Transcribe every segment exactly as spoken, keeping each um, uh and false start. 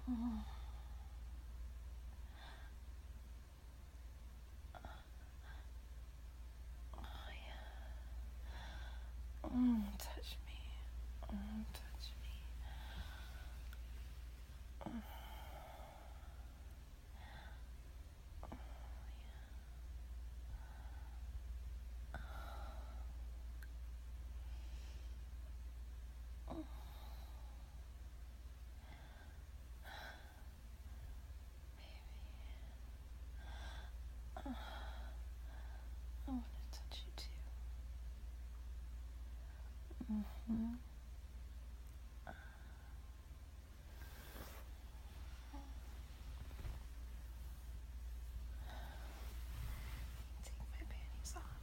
Oh, oh yeah. Mm, touch me. Mm, touch me. Mm. I want to touch you too. Mm-hmm. Take my panties off.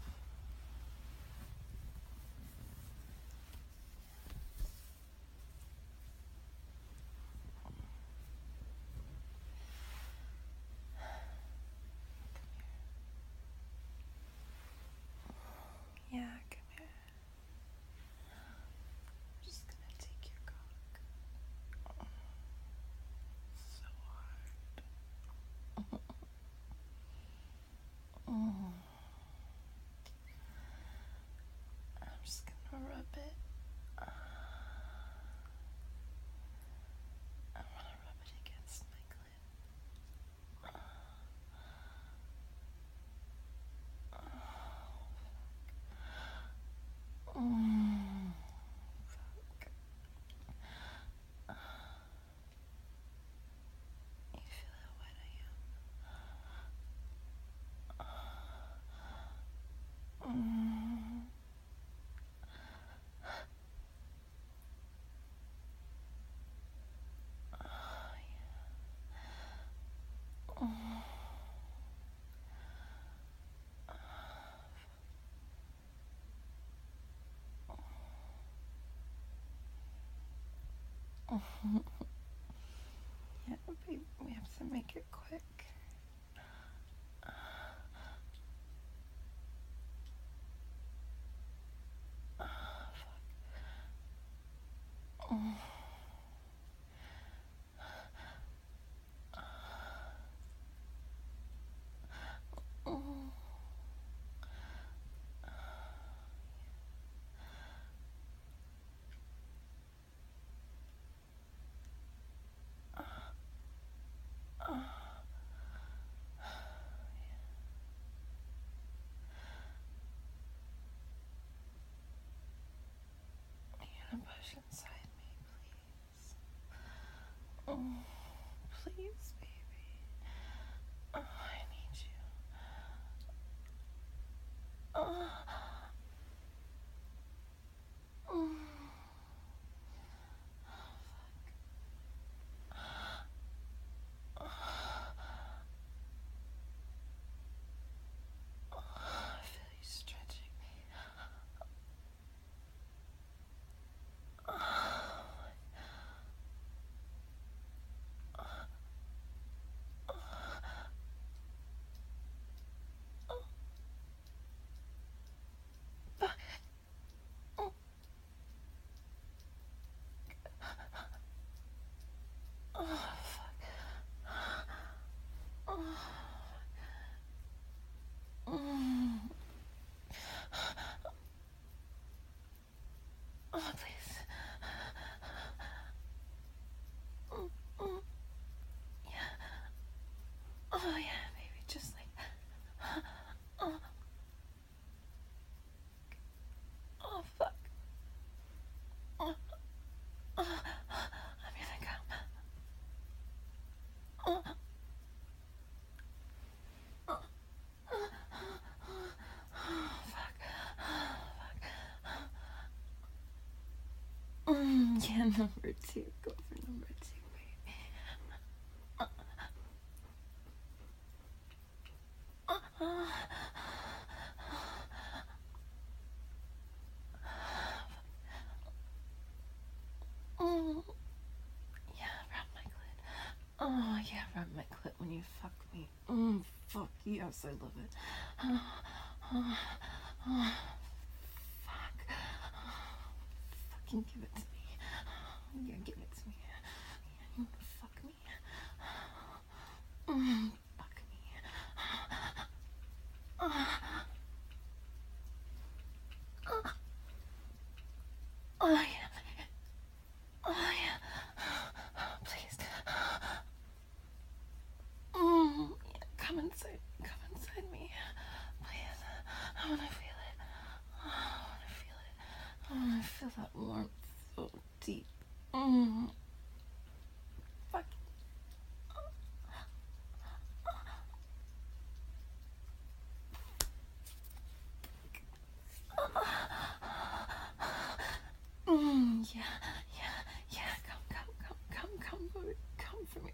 Yeah, come here. I'm just gonna take your cock. So hard. Mm. I'm just gonna rub it. I wanna rub it against my clit. Mm. Fuck. You feel how wet I am? Mm. Oh, yeah. Mm. Yeah, babe, we have to make it quick. Mm. Mm. You gonna push inside me, please? Mm. Please, baby. Oh, I need you. Oh. Mm. I feel you stretching me. Oh, fuck. Oh. Mm. Oh, please. Mm. Mm. Yeah. Oh, yeah, baby. Just like. Oh. Oh, fuck. Oh. Oh. I'm gonna come. Oh. Oh. Oh, fuck. Fuck. Mm, yeah, number two. Go for number two, baby. Uh, uh, uh. Mm. Yeah, rub my clit. Oh, yeah, rub my clit when you fuck me. Mm, fuck, yes, I love it. Oh, oh, oh, fuck. Fucking give it to me. Yeah, give it to me. Yeah, fuck me. Mm. Fuck. Mm, yeah, yeah, yeah. Come, come, come, come, come, for me. Come for me.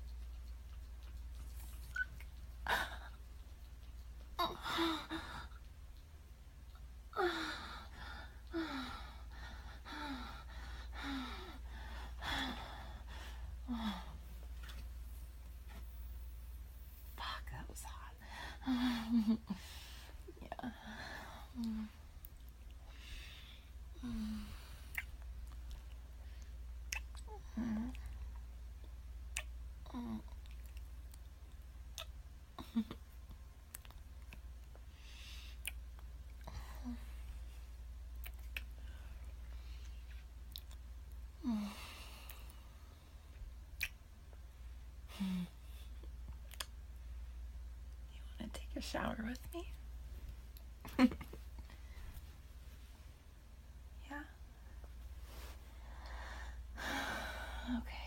Fuck, that was hot. Yeah. Mm. Mm. Mm. Mm. Mm. You want to take a shower with me? Yeah. Okay.